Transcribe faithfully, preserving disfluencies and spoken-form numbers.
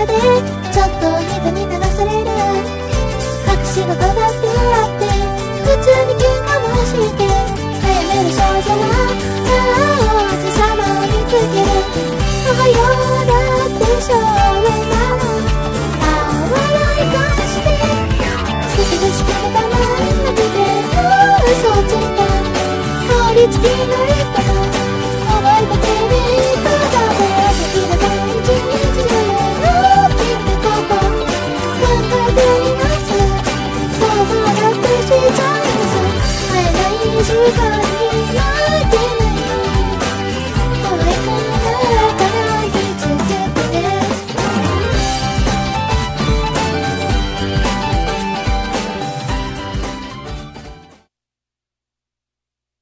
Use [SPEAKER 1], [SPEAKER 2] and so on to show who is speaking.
[SPEAKER 1] でちょっと人に流される隠し事だってあって普通に喧嘩もして悩める少女は王子様を見つけるおはようだって少年ならあ笑い返して好きで好きでたまになって嘘ついた香り付きの一歩も覚えた君とだべできれば一日中君のこと考えています想像だってしちゃいます会えない時間に